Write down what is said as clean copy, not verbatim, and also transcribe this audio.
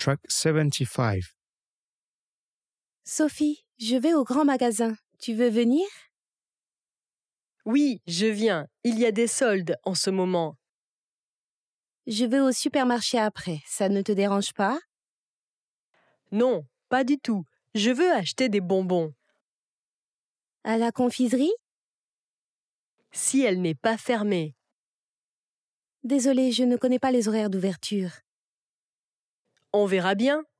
Track 75. Sophie, je vais au grand magasin. Tu veux venir? Oui, je viens. Il y a des soldes en ce moment. Je vais au supermarché après. Ça ne te dérange pas? Non, pas du tout. Je veux acheter des bonbons. À la confiserie? Si elle n'est pas fermée. Désolée, je ne connais pas les horaires d'ouverture. On verra bien.